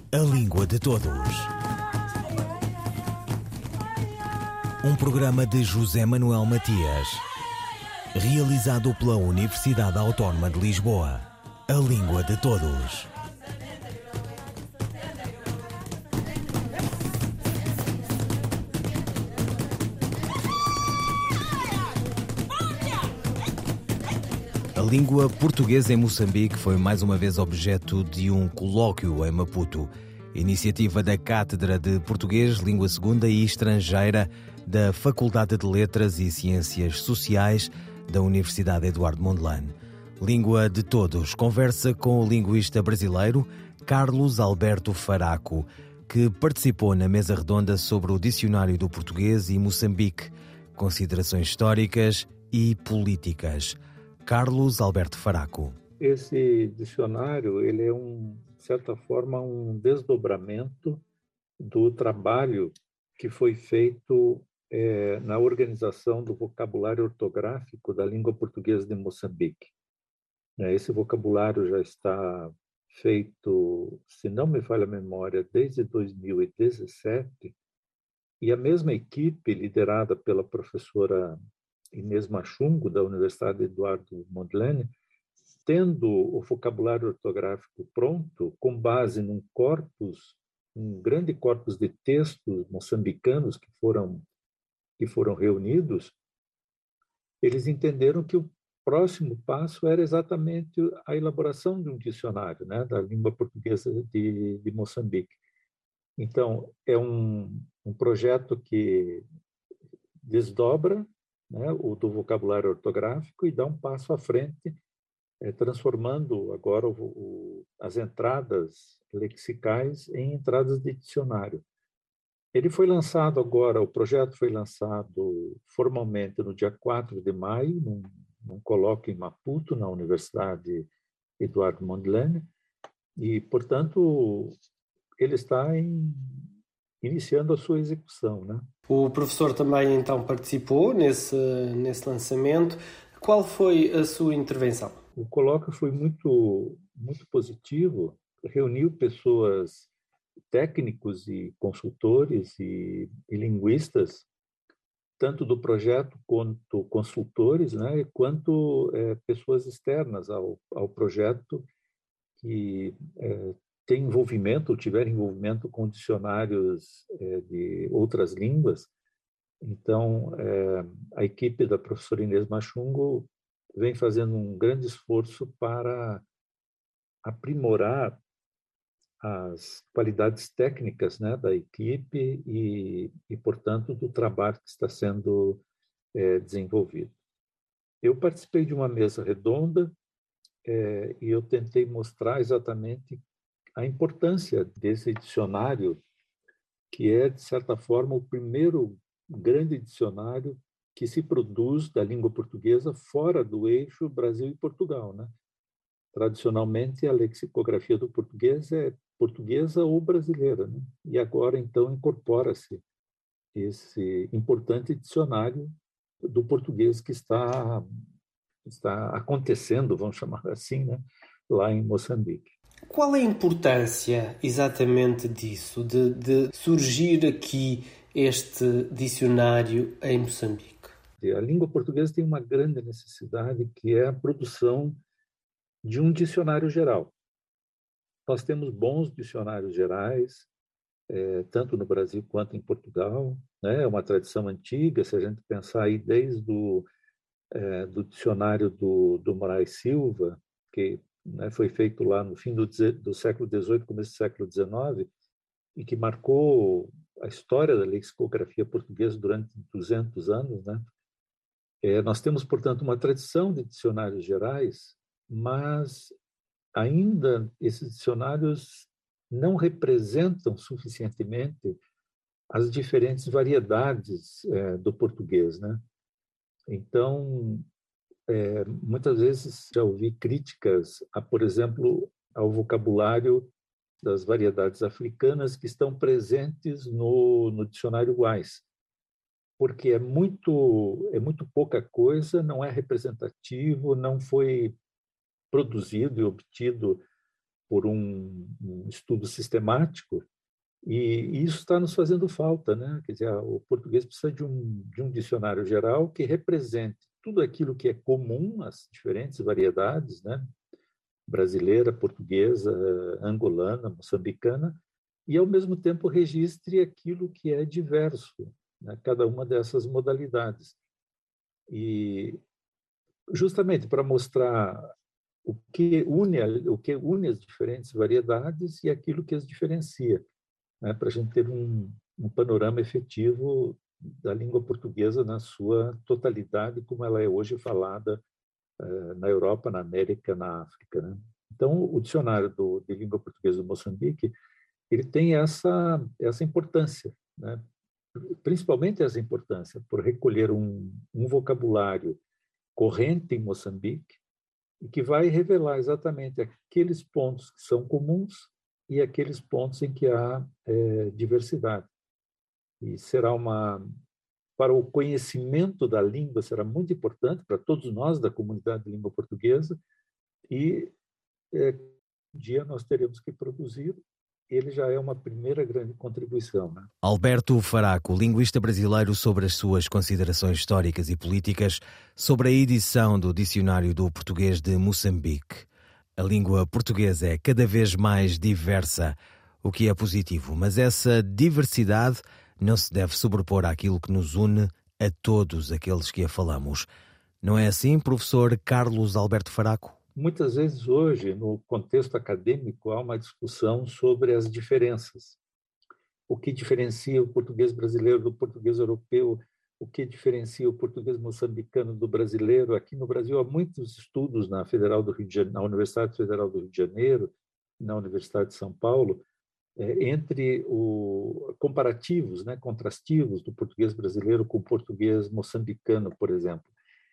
A Língua de Todos. Um programa de José Manuel Matias, realizado pela Universidade Autónoma de Lisboa. A Língua de Todos. A língua portuguesa em Moçambique foi mais uma vez objeto de um colóquio em Maputo, iniciativa da Cátedra de Português, Língua Segunda e Estrangeira da Faculdade de Letras e Ciências Sociais da Universidade Eduardo Mondlane. Língua de Todos conversa com o linguista brasileiro Carlos Alberto Faraco, que participou na mesa redonda sobre o Dicionário do Português e Moçambique, considerações históricas e políticas. Carlos Alberto Faraco. Esse dicionário, ele é, de certa forma, um desdobramento do trabalho que foi feito na organização do vocabulário ortográfico da língua portuguesa de Moçambique. Esse vocabulário já está feito, se não me falha a memória, desde 2017, e a mesma equipe, liderada pela professora Inês Machungo, da Universidade Eduardo Mondlane, tendo o vocabulário ortográfico pronto, com base num grande corpus de textos moçambicanos que foram reunidos, eles entenderam que o próximo passo era exatamente a elaboração de um dicionário, da língua portuguesa de Moçambique. Então, é um projeto que desdobra o do vocabulário ortográfico e dá um passo à frente, transformando agora as entradas lexicais em entradas de dicionário. Ele foi lançado agora, o projeto foi lançado formalmente no dia 4 de maio, num colóquio em Maputo, na Universidade Eduardo Mondlane, e, portanto, ele está iniciando a sua execução, O professor também, então, participou nesse lançamento. Qual foi a sua intervenção? O colóquio foi muito, muito positivo, reuniu pessoas, técnicos e consultores e linguistas, tanto do projeto quanto consultores, quanto pessoas externas ao projeto que têm envolvimento, ou tiveram envolvimento com dicionários de outras línguas. Então, a equipe da professora Inês Machungo vem fazendo um grande esforço para aprimorar as qualidades técnicas da equipe e, portanto, do trabalho que está sendo desenvolvido. Eu participei de uma mesa redonda e eu tentei mostrar exatamente a importância desse dicionário, que é, de certa forma, o primeiro grande dicionário que se produz da língua portuguesa fora do eixo Brasil e Portugal, Tradicionalmente, a lexicografia do português é portuguesa ou brasileira, E agora, então, incorpora-se esse importante dicionário do português que está acontecendo, vamos chamar assim, lá em Moçambique. Qual é a importância exatamente disso, de surgir aqui este dicionário em Moçambique? A língua portuguesa tem uma grande necessidade, que é a produção de um dicionário geral. Nós temos bons dicionários gerais, tanto no Brasil quanto em Portugal. É uma tradição antiga, se a gente pensar aí desde do dicionário do Moraes Silva, que foi feito lá no fim do século XVIII, começo do século XIX, e que marcou a história da lexicografia portuguesa durante 200 anos. Nós temos, portanto, uma tradição de dicionários gerais, mas ainda esses dicionários não representam suficientemente as diferentes variedades do português, Então, muitas vezes já ouvi críticas, por exemplo, ao vocabulário das variedades africanas que estão presentes no dicionário Wise, porque é muito pouca coisa, não é representativo, não foi produzido e obtido por um estudo sistemático, e isso está nos fazendo falta, né? Quer dizer, o português precisa de um dicionário geral que represente tudo aquilo que é comum às diferentes variedades, né? Brasileira, portuguesa, angolana, moçambicana, e, ao mesmo tempo, registre aquilo que é diverso, né? Cada uma dessas modalidades. E, justamente para mostrar o que une as diferentes variedades e aquilo que as diferencia, né? Para a gente ter um panorama efetivo da língua portuguesa na sua totalidade, como ela é hoje falada na Europa, na América, na África, né? Então, o dicionário de língua portuguesa do Moçambique, ele tem essa importância, né? Principalmente essa importância por recolher um vocabulário corrente em Moçambique e que vai revelar exatamente aqueles pontos que são comuns e aqueles pontos em que há diversidade. E será para o conhecimento da língua, será muito importante para todos nós da comunidade de língua portuguesa, e um dia nós teremos que produzir. Ele já é uma primeira grande contribuição, né? Alberto Faraco, linguista brasileiro, sobre as suas considerações históricas e políticas sobre a edição do Dicionário do Português de Moçambique. A língua portuguesa é cada vez mais diversa, o que é positivo, mas essa diversidade não se deve sobrepor àquilo que nos une a todos aqueles que a falamos. Não é assim, professor Carlos Alberto Faraco? Muitas vezes hoje, no contexto acadêmico, há uma discussão sobre as diferenças. O que diferencia o português brasileiro do português europeu? O que diferencia o português moçambicano do brasileiro? Aqui no Brasil há muitos estudos na Universidade Federal do Rio de Janeiro, na Universidade de São Paulo, entre comparativos, né, contrastivos do português brasileiro com o português moçambicano, por exemplo.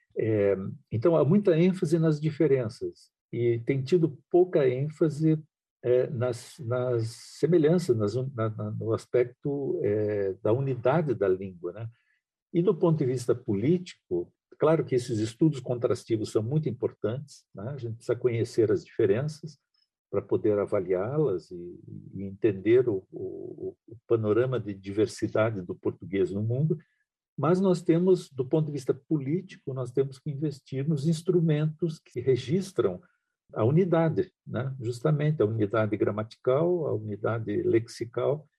Então, há muita ênfase nas diferenças e tem tido pouca ênfase nas semelhanças, no aspecto da unidade da língua, né? E, do ponto de vista político, claro que esses estudos contrastivos são muito importantes, né? A gente precisa conhecer as diferenças para poder avaliá-las e entender o panorama de diversidade do português no mundo. Mas nós temos, do ponto de vista político, nós temos que investir nos instrumentos que registram a unidade, né? Justamente a unidade gramatical, a unidade lexical,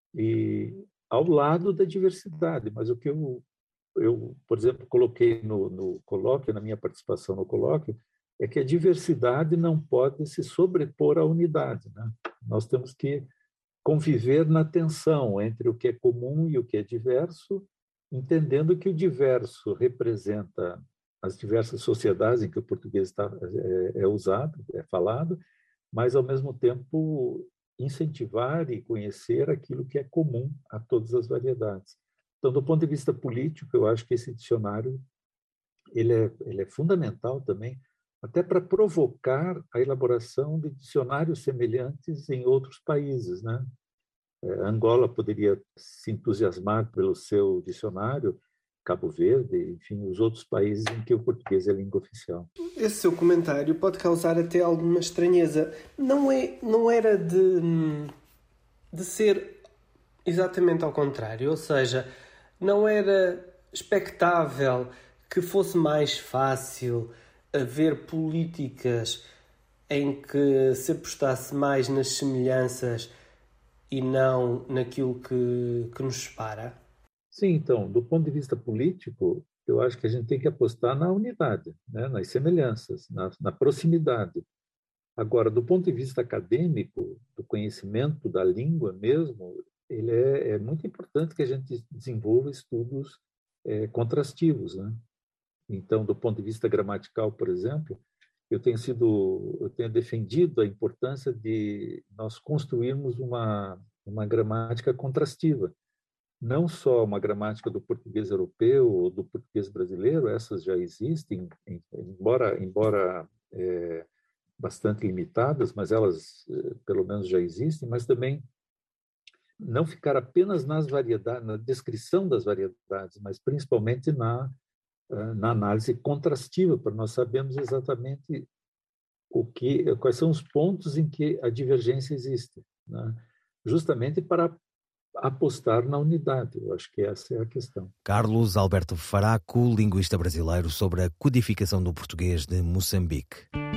e ao lado da diversidade. Mas o que eu por exemplo, coloquei no colóquio, na minha participação no colóquio, é que a diversidade não pode se sobrepor à unidade, né? Nós temos que conviver na tensão entre o que é comum e o que é diverso, entendendo que o diverso representa as diversas sociedades em que o português é usado, é falado, mas, ao mesmo tempo, incentivar e conhecer aquilo que é comum a todas as variedades. Então, do ponto de vista político, eu acho que esse dicionário ele é fundamental também, até para provocar a elaboração de dicionários semelhantes em outros países, né? Angola poderia se entusiasmar pelo seu dicionário, Cabo Verde, enfim, os outros países em que o português é língua oficial. Esse seu comentário pode causar até alguma estranheza. Não era de ser exatamente ao contrário, ou seja, não era expectável que fosse mais fácil haver políticas em que se apostasse mais nas semelhanças e não naquilo que nos separa? Sim, então, do ponto de vista político, eu acho que a gente tem que apostar na unidade, né? Nas semelhanças, na proximidade. Agora, do ponto de vista acadêmico, do conhecimento da língua mesmo, ele é muito importante que a gente desenvolva estudos contrastivos, né? Então, do ponto de vista gramatical, por exemplo, eu tenho defendido a importância de nós construirmos uma gramática contrastiva. Não só uma gramática do português europeu ou do português brasileiro, essas já existem, embora bastante limitadas, mas elas pelo menos já existem, mas também não ficar apenas nas variedades, na descrição das variedades, mas principalmente na análise contrastiva, para nós sabermos exatamente quais são os pontos em que a divergência existe, né? Justamente para apostar na unidade. Eu acho que essa é a questão. Carlos Alberto Faraco, linguista brasileiro, sobre a codificação do português de Moçambique.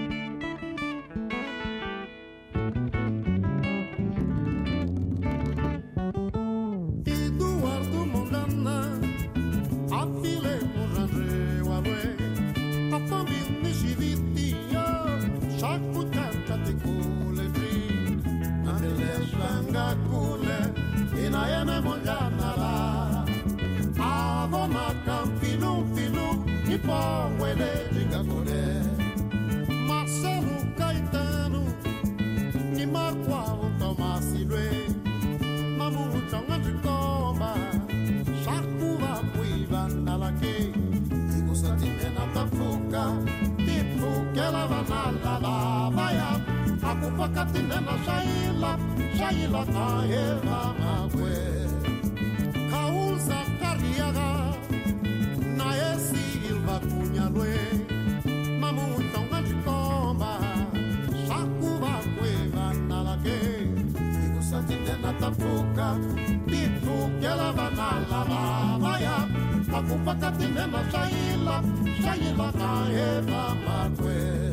Marcelo Caetano, ni Marqualo Tomasilwe, Mamuchanga de Comba, Shakuva Puiva Nalake, Digo Santimena Tafuka, Tipo que ela vai na lavaia, a culpa Catinena Shaila Caeva Mague, Causa Carriaga, Nae Silva Cunhalue. Mamuchanga de Comba, Shakuva Puiva Nalake, Digo Santimena Tafuka, Tipo que ela vai na lavaia, a culpa Catinena Shaila Caeva Mague.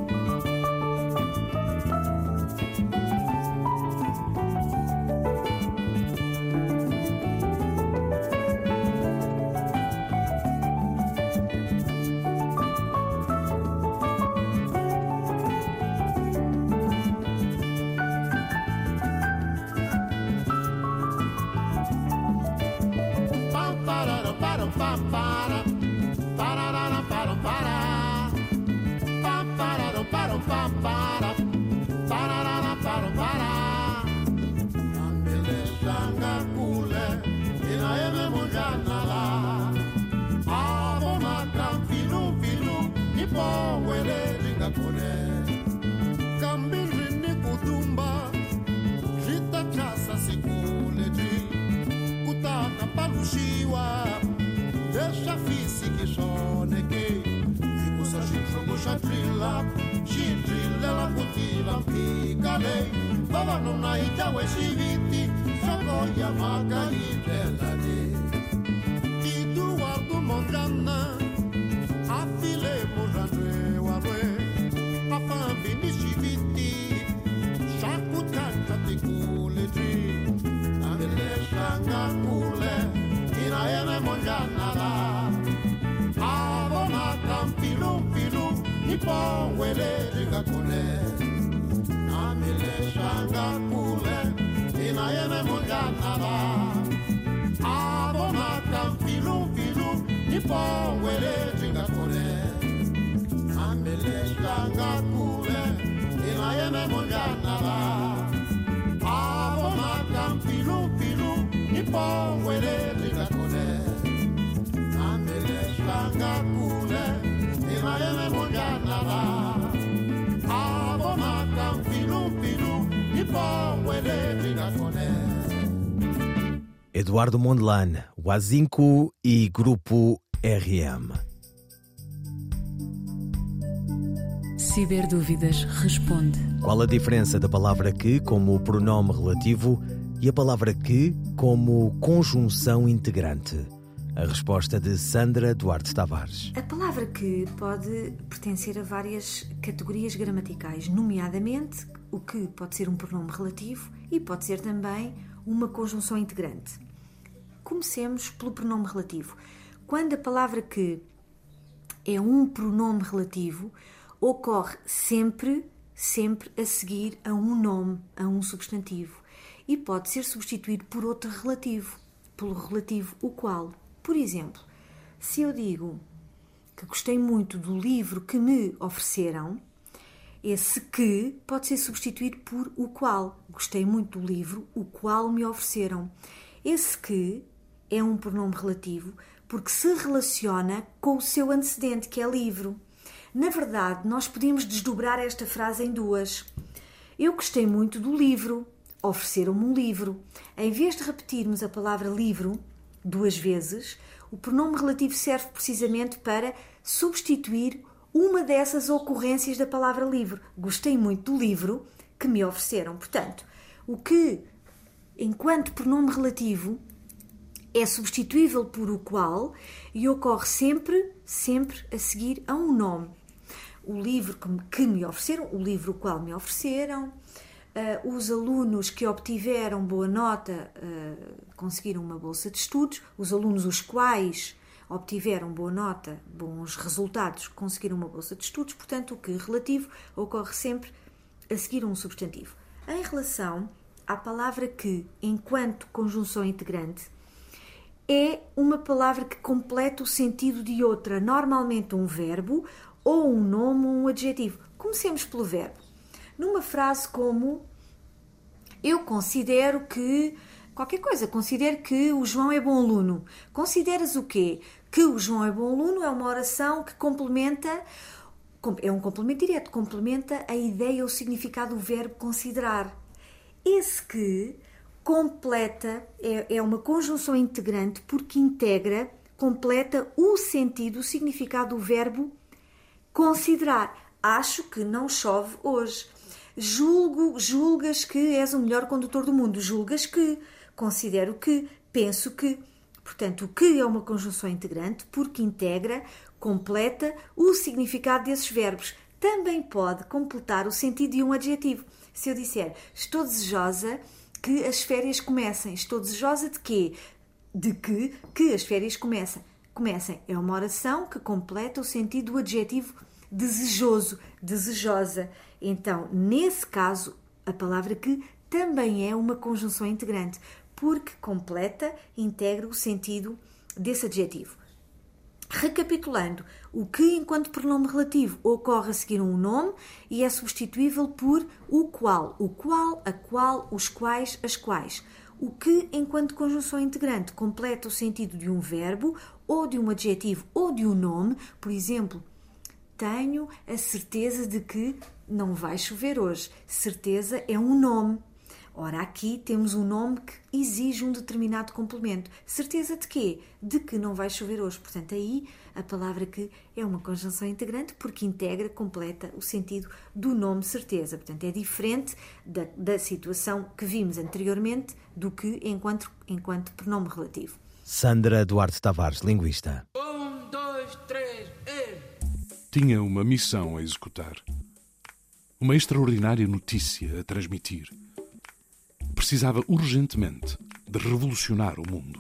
Deixa fisi que chone que Fico sa chitrugo chatrila Chitrila la putiva picale Baba non hai giawe shiviti Shakoya magali delade Eduardo Mondana Afile mojandre warwe Afambi ni shiviti Shakutanta tikule tri Amele shanga kule Ina monjana la Avona campilu Nipo wele rigakule Amile shanga kule Ina monjana la Avona campilu Nipo wele rigakule Amile shanga kule Ina monjana la Avona campilu Nipo wele rigakule Amele shanga kule Ina monjana la Avona campilu Nipo wele rigakule. Eduardo Mondlane, Wazinco e Grupo RM. Ciberdúvidas responde. Qual a diferença da palavra que como pronome relativo e a palavra que como conjunção integrante? A resposta de Sandra Duarte Tavares. A palavra que pode pertencer a várias categorias gramaticais, nomeadamente o que pode ser um pronome relativo e pode ser também uma conjunção integrante. Comecemos pelo pronome relativo. Quando a palavra que é um pronome relativo, ocorre sempre a seguir a um nome, a um substantivo, e pode ser substituído por outro relativo, pelo relativo o qual. Por exemplo, se eu digo que gostei muito do livro que me ofereceram, esse que pode ser substituído por o qual. Gostei muito do livro, o qual me ofereceram. Esse que é um pronome relativo porque se relaciona com o seu antecedente, que é livro. Na verdade, nós podemos desdobrar esta frase em duas. Eu gostei muito do livro, ofereceram-me um livro. Em vez de repetirmos a palavra livro duas vezes, o pronome relativo serve precisamente para substituir uma dessas ocorrências da palavra livro. Gostei muito do livro que me ofereceram. Portanto, o que, enquanto pronome relativo, é substituível por o qual e ocorre sempre a seguir a um nome. O livro que me ofereceram, o livro o qual me ofereceram, os alunos que obtiveram boa nota conseguiram uma bolsa de estudos, os alunos os quais obtiveram boa nota, bons resultados, conseguiram uma bolsa de estudos. Portanto, o que relativo ocorre sempre a seguir um substantivo. Em relação à palavra que, enquanto conjunção integrante, é uma palavra que completa o sentido de outra, normalmente um verbo ou um nome ou um adjetivo. Comecemos pelo verbo. Numa frase como: eu considero que... qualquer coisa, considero que o João é bom aluno. Consideras o quê? Que o João é bom aluno é uma oração que complementa... é um complemento direto, complementa a ideia ou o significado do verbo considerar. Esse que completa é uma conjunção integrante porque integra, completa o sentido, o significado do verbo considerar. Acho que não chove hoje. Julgas que és o melhor condutor do mundo. Julgas que, considero que, penso que. Portanto, o que é uma conjunção integrante porque integra, completa o significado desses verbos. Também pode completar o sentido de um adjetivo. Se eu disser, estou desejosa que as férias comecem. Estou desejosa de quê? De que as férias comecem. É uma oração que completa o sentido do adjetivo desejoso, desejosa. Então, nesse caso, a palavra que também é uma conjunção integrante, porque completa, integra o sentido desse adjetivo. Recapitulando, o que, enquanto pronome relativo, ocorre a seguir um nome e é substituível por o qual, a qual, os quais, as quais. O que, enquanto conjunção integrante, completa o sentido de um verbo ou de um adjetivo ou de um nome. Por exemplo, tenho a certeza de que não vai chover hoje. Certeza é um nome. Ora, aqui temos um nome que exige um determinado complemento. Certeza de quê? De que não vai chover hoje. Portanto, aí a palavra que é uma conjunção integrante porque integra, completa o sentido do nome certeza. Portanto, é diferente da situação que vimos anteriormente do que enquanto pronome relativo. Sandra Duarte Tavares, linguista. 1, 2, 3, Tinha uma missão a executar. Uma extraordinária notícia a transmitir. Precisava urgentemente de revolucionar o mundo.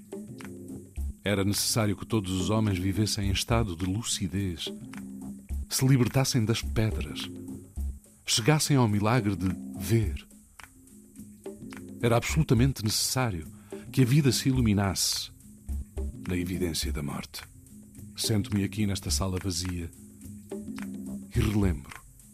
Era necessário que todos os homens vivessem em estado de lucidez, se libertassem das pedras, chegassem ao milagre de ver. Era absolutamente necessário que a vida se iluminasse na evidência da morte. Sento-me aqui nesta sala vazia e relembro.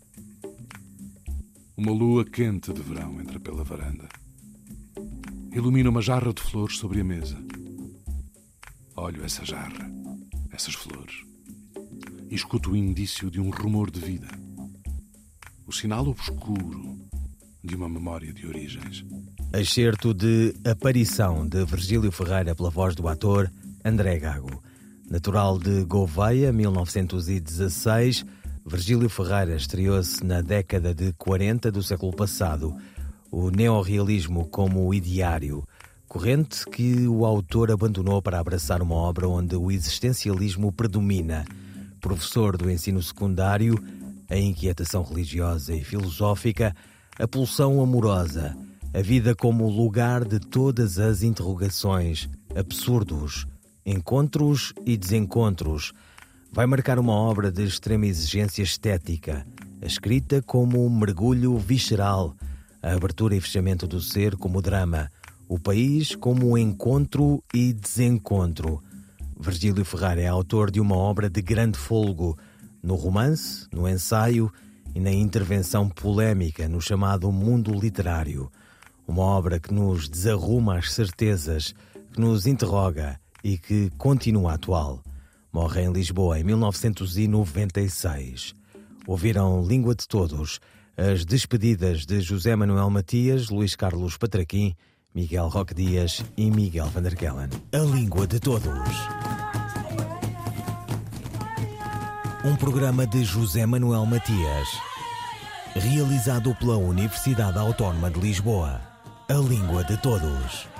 Uma lua quente de verão entra pela varanda. Ilumina uma jarra de flores sobre a mesa. Olho essa jarra, essas flores, e escuto o indício de um rumor de vida. O sinal obscuro de uma memória de origens. Excerto de Aparição, de Virgílio Ferreira, pela voz do ator André Gago. Natural de Gouveia, 1916, Virgílio Ferreira estreou-se na década de 40 do século passado. O neorrealismo como ideário, corrente que o autor abandonou para abraçar uma obra onde o existencialismo predomina. Professor do ensino secundário, a inquietação religiosa e filosófica, a pulsão amorosa, a vida como lugar de todas as interrogações, absurdos, encontros e desencontros, vai marcar uma obra de extrema exigência estética, a escrita como um mergulho visceral, a abertura e fechamento do ser como drama, o país como encontro e desencontro. Virgílio Ferreira é autor de uma obra de grande fôlego, no romance, no ensaio e na intervenção polémica no chamado mundo literário. Uma obra que nos desarruma as certezas, que nos interroga e que continua atual. Morre em Lisboa em 1996. Ouviram Língua de Todos, as despedidas de José Manuel Matias, Luís Carlos Patraquim, Miguel Roque Dias e Miguel van der Kellen. A Língua de Todos. Um programa de José Manuel Matias, realizado pela Universidade Autónoma de Lisboa. A língua de todos.